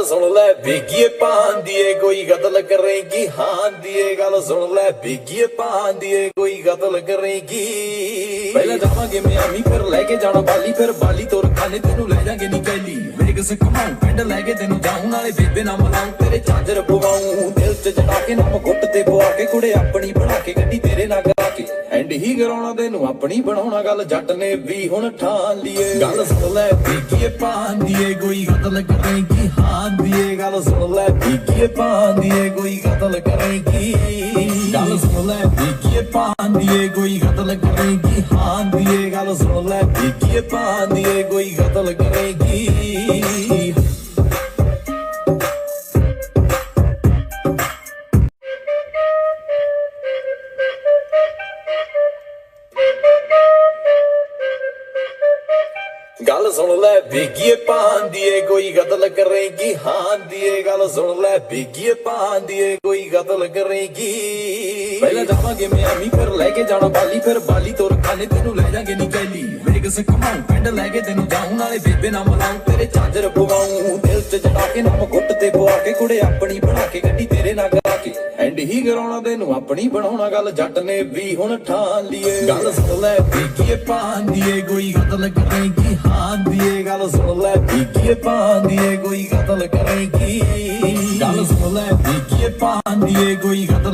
सुन ले बिगिए पान दिए कोई कत्ल करेगी हाँ दिए गल सुन ले बिगिए पान दिए कोई कत्ल करेगी पहले जावांगे मियामी फिर लेके जाना बाली फिर बाली तोर खाने तेनू ले जाएंगे निकली वेगस कमाऊं पिंड लेके तेनू जाऊं नाले बेबे ना मलाऊं तेरे चादर पवाऊं दिल च जड़ा के नम घुट ते पवा के कुड़े अपनी बना के गड्डी तेरे ना गा के एंड ही कराउणा तेनू अपनी बनाउणा गल जट ने भी हुण ठान लिए गल सुन ले बिगिए पान दिए कोई कत्ल करेगी हाँ दिए गल सुन ले बिगिए पान दिए कोई कत्ल करेगी गल सुन ले बिगिए पान दिए कोई कत्ल करेगी हाँ दिए गल सुन ले बिगिए पान दिए कोई कत्ल करेगी गल सुन ले बिगिए पान दिए कोई कत्ल करेगी हाँ दिए गल सुन ले बिगिए पान दिए कोई कत्ल करेगी पहले जावांगे मियामी फिर लेके जाना बाली फिर बाली तोर खाने तेनू ले जाएंगे निकली वेगस कमाऊं पिंड लेके तेनू जाऊं नाले बेबे ना मलाऊं तेरे चादर पवाऊं दिल च जड़ा के नम घुट ते पवा के कुड़े अपनी बना के गड्डी तेरे ना गा के एंड ही कराउणा तेनू अपनी बनाउणा गल जट ने भी हुण ठान लिए गल सुन ले बिगिए पान दिए कोई कत्ल करेगी हाँ दिए गल सुन ले बिगिए पान दिए कोई कत्ल करेगी गल सुन ले बिगिए पान दिए कोई